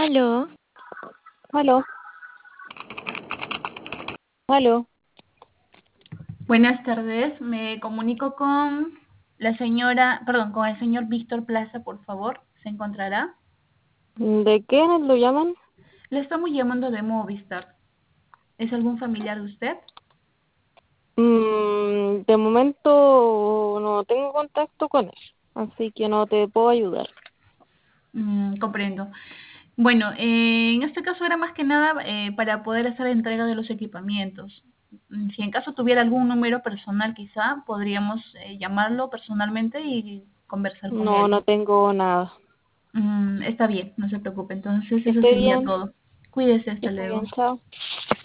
Aló, Aló, aló. buenas tardes. Me comunico con la señora, perdón, con el señor Víctor Plaza, por favor. ¿Se encontrará? ¿De qué lo llaman? Le estamos llamando de Movistar. ¿Es algún familiar de usted? De momento no tengo contacto con él, así que no te puedo ayudar. Comprendo. Bueno, en este caso era más que nada para poder hacer entrega de los equipamientos. Si en caso tuviera algún número personal, quizá podríamos llamarlo personalmente y conversar con No, él. no tengo nada. Está bien, no se preocupe. Entonces Que eso esté sería bien, todo. Cuídese, que hasta esté luego. bien, chao.